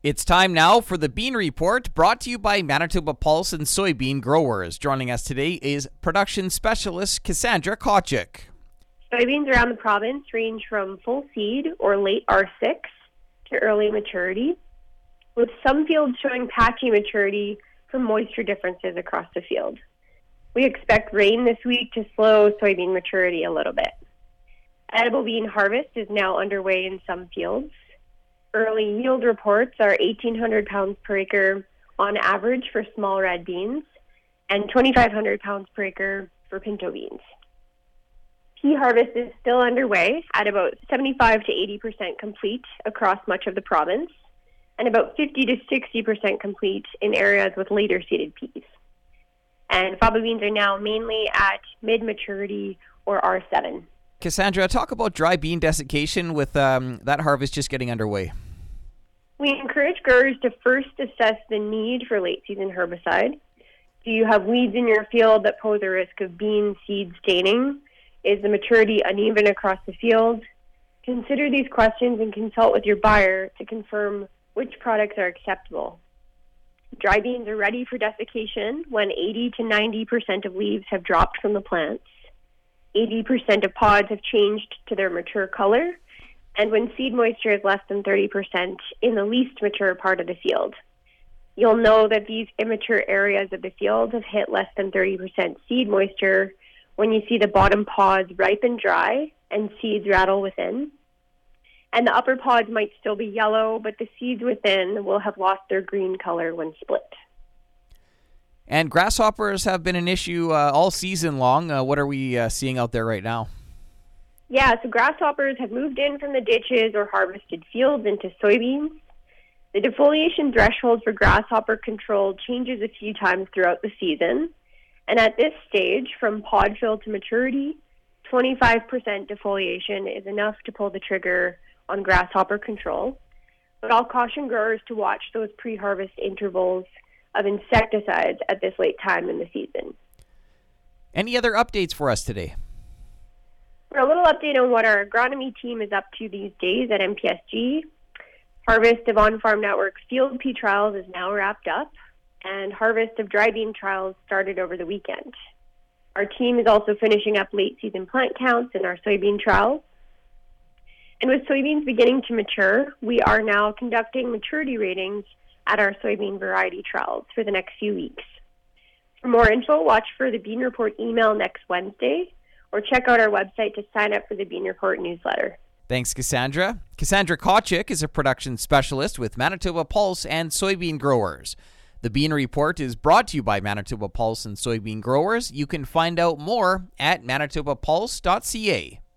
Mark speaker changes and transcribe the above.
Speaker 1: It's time now for the Bean Report, brought to you by Manitoba Pulse and Soybean Growers. Joining us today is production specialist Cassandra Kotchik.
Speaker 2: Soybeans around the province range from full seed or late R6 to early maturity, with some fields showing patchy maturity from moisture differences across the field. We expect rain this week to slow soybean maturity a little bit. Edible bean harvest is now underway in some fields. Early yield reports are 1,800 pounds per acre on average for small red beans and 2,500 pounds per acre for pinto beans. Pea harvest is still underway at about 75 to 80% complete across much of the province and about 50 to 60% complete in areas with later seeded peas. And faba beans are now mainly at mid-maturity or R7.
Speaker 1: Cassandra, talk about dry bean desiccation with that harvest just getting underway.
Speaker 2: We encourage growers to first assess the need for late-season herbicide. Do you have weeds in your field that pose a risk of bean seed staining? Is the maturity uneven across the field? Consider these questions and consult with your buyer to confirm which products are acceptable. Dry beans are ready for desiccation when 80 to 90% of leaves have dropped from the plants. 80% of pods have changed to their mature color, and when seed moisture is less than 30% in the least mature part of the field. You'll know that these immature areas of the field have hit less than 30% seed moisture when you see the bottom pods ripen dry and seeds rattle within. And the upper pods might still be yellow, but the seeds within will have lost their green color when split.
Speaker 1: And grasshoppers have been an issue all season long. What are we seeing out there right now?
Speaker 2: Yeah, so grasshoppers have moved in from the ditches or harvested fields into soybeans. The defoliation threshold for grasshopper control changes a few times throughout the season. And at this stage, from pod fill to maturity, 25% defoliation is enough to pull the trigger on grasshopper control. But I'll caution growers to watch those pre-harvest intervals of insecticides at this late time in the season.
Speaker 1: Any other updates for us today?
Speaker 2: For a little update on what our agronomy team is up to these days at MPSG, harvest of On-Farm Network's field pea trials is now wrapped up, and harvest of dry bean trials started over the weekend. Our team is also finishing up late-season plant counts in our soybean trials. And with soybeans beginning to mature, we are now conducting maturity ratings at our soybean variety trials for the next few weeks. For more info, watch for the Bean Report email next Wednesday, or check out our website to sign up for the Bean Report newsletter.
Speaker 1: Thanks, Cassandra. Cassandra Kotchik is a production specialist with Manitoba Pulse and Soybean Growers. The Bean Report is brought to you by Manitoba Pulse and Soybean Growers. You can find out more at manitobapulse.ca.